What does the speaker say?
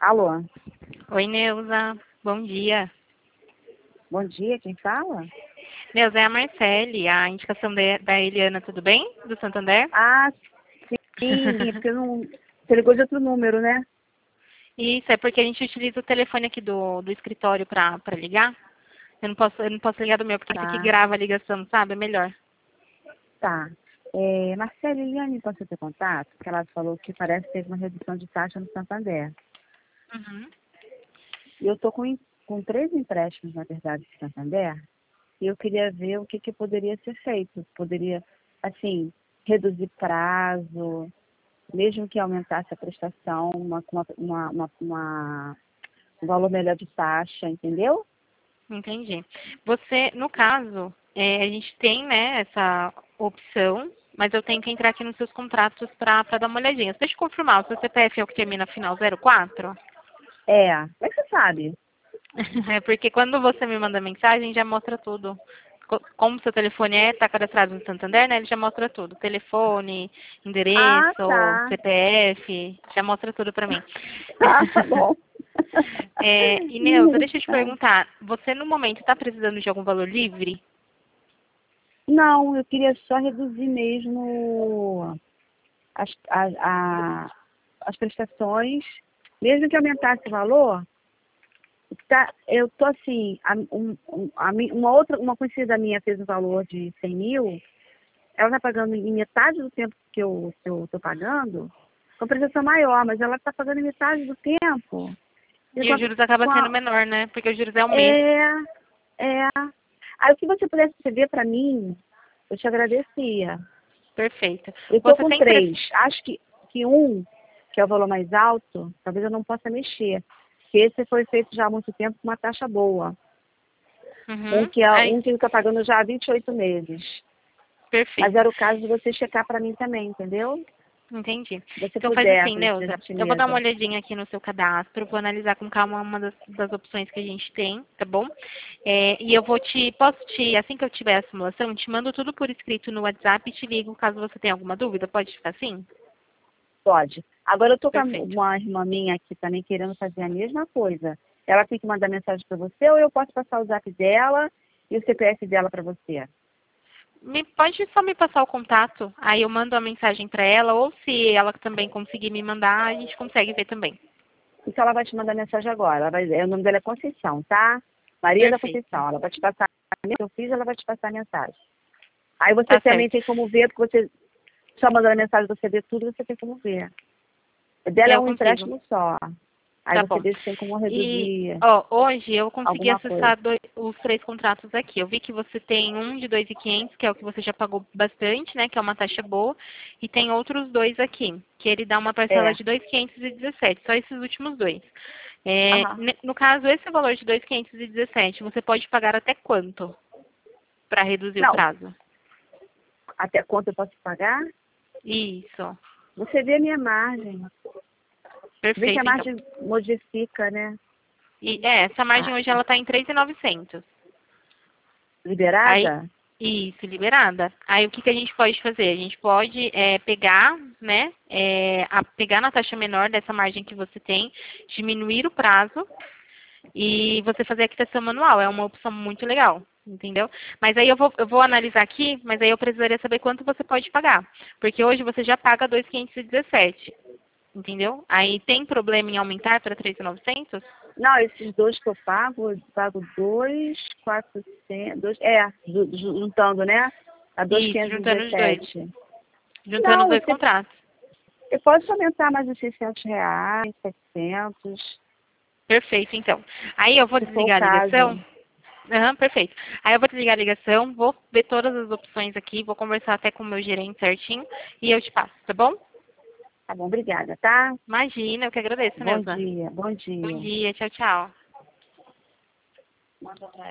Alô, Oi, Neuza. Bom dia. bom dia, quem fala? Neuza, é a Marcele, a indicação da Eliana, tudo bem? Do Santander? Ah, sim, é porque não... Você ligou de outro número, né? Isso, é porque a gente utiliza o telefone aqui do escritório para ligar. Eu não posso ligar do meu, porque esse aqui Tá, grava a ligação, sabe? É melhor. tá. Marcela, Eliane, posso ter contato? Porque ela falou que parece que teve uma redução de taxa no Santander. Uhum. E eu tô com 3 empréstimos, na verdade, do Santander, e eu queria ver o que poderia ser feito. Poderia, assim, reduzir prazo, mesmo que aumentasse a prestação, um valor melhor de taxa, entendeu? Entendi. Você, no caso, a gente tem, né, essa opção, mas eu tenho que entrar aqui nos seus contratos para dar uma olhadinha. Deixa eu confirmar, o seu CPF é o que termina final 04? Como é que você sabe? É porque quando você me manda mensagem, já mostra tudo. Como seu telefone está cadastrado no Santander, né? Ele já mostra tudo. Telefone, Ah, endereço, tá. CPF, já mostra tudo para mim. Ah, tá bom. E Neuza, deixa eu te perguntar, você no momento está precisando de algum valor livre? Não, eu queria só reduzir mesmo as prestações, mesmo que aumentasse o valor. Tá, eu tô assim, uma conhecida minha fez um valor de 100 mil, ela está pagando em metade do tempo que eu tô pagando, com prestação maior, mas ela está pagando em metade do tempo. E E os juros acaba sendo menor, né? Porque os juros é um mês. é, é. Aí, o que você pudesse ceder para mim, eu te agradecia. Perfeito. Eu estou Você com tem pre... 3. Acho que um, que é o valor mais alto, talvez eu não possa mexer. Porque esse foi feito já há muito tempo com uma taxa boa. Um Uhum. que é Ai, um que eu estou pagando já há 28 meses. Mas perfeito. era o caso de você checar para mim também, entendeu? Entendi. Se você Então faz puder, assim, por Neuza, eu vou dar uma gentileza. olhadinha aqui no seu cadastro, vou analisar com calma uma das opções que a gente tem, tá bom? E eu assim que eu tiver a simulação, te mando tudo por escrito no WhatsApp e te ligo caso você tenha alguma dúvida. Pode ficar assim? Pode. Agora eu estou com Perfeito. uma irmã minha aqui também querendo fazer a mesma coisa. Ela tem que mandar mensagem para você ou eu posso passar o zap dela e o CPF dela para você? Pode só me passar o contato, aí eu mando a mensagem para ela, ou se ela também conseguir me mandar, a gente consegue ver também. Então ela vai te mandar mensagem agora. O nome dela é Conceição, tá? Maria da Perfeito. Conceição. Ela vai te passar a que eu fiz, ela vai te passar a mensagem. Aí você Tá também certo. tem como ver, porque você só mandando a mensagem, você vê tudo, você tem como ver. O dela é Eu um consigo. empréstimo só. Aí Tá você bom. vê se tem como E, reduzir ó, hoje eu consegui alguma coisa. acessar os 3 contratos aqui. Eu vi que você tem um de 2.500, que é o que você já pagou bastante, né? Que é uma taxa boa. E tem outros dois aqui, que ele dá uma parcela É. de 2.517. Só esses últimos dois. Aham. No caso, esse valor de 2.517, você pode pagar até quanto para reduzir o Não, prazo? até quanto eu posso pagar? Isso. Você vê a minha margem. Vê que a Perfeito, então. margem modifica, né? Essa margem Ah, hoje ela está em 3.900. Aí, liberada? isso, liberada. Aí o que a gente pode fazer? A gente pode pegar, né, pegar na taxa menor dessa margem que você tem, diminuir o prazo e você fazer a quitação manual. É uma opção muito legal, entendeu? Mas aí eu vou analisar aqui, mas aí eu precisaria saber quanto você pode pagar. Porque hoje você já paga 2.517, entendeu? Aí tem problema em aumentar para 3.900? Não, esses dois que eu pago 2.400, juntando, né? A Isso, juntando os dois. 2.517. Juntando os Não, dois contratos. eu posso aumentar mais uns R$ 600, 700, Perfeito, então. Aí eu vou se for o desligar a ligação. caso. Aham, perfeito. Aí eu vou desligar a ligação, vou ver todas as opções aqui, vou conversar até com o meu gerente certinho e eu te passo, tá bom? Tá bom, obrigada, tá? Imagina, eu que agradeço, Bom Neuza. dia, bom Bom dia. dia, tchau, tchau. Manda pra